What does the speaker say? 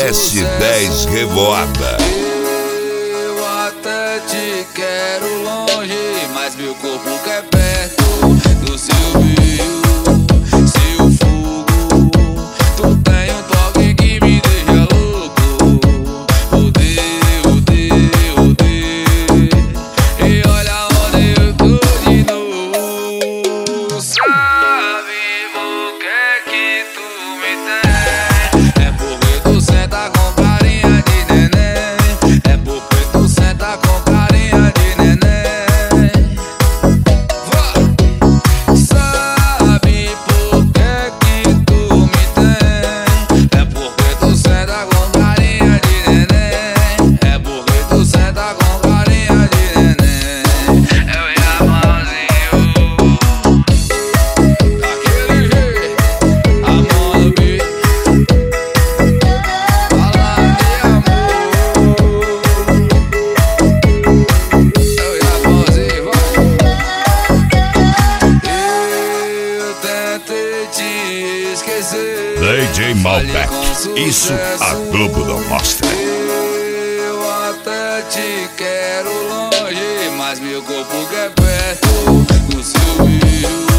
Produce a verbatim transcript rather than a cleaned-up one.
S dez Revoada. Eu até te quero longe, mas meu corpo quer perto do seu beijo, seu fogo. Tu tem um toque que me deixa louco. Odeio, odeio, odeio. E olha onde eu tô de novo. Sabe por que que tu me tem? É porque tu senta com carinha de neném. É porque tu senta com carinha de neném. Sabe por que que tu me tem? É porque tu senta com carinha de neném. É porque tu senta com carinha de neném. Eu e a mãozinho daquele jeito, amor do bicho. Fala de amor. Eu e a mãozinho, vai. Eu tentei te esquecer. D J Malbec, isso a Globo não mostra. Eu até te quero longe, mas meu corpo quer perto do seu beijo.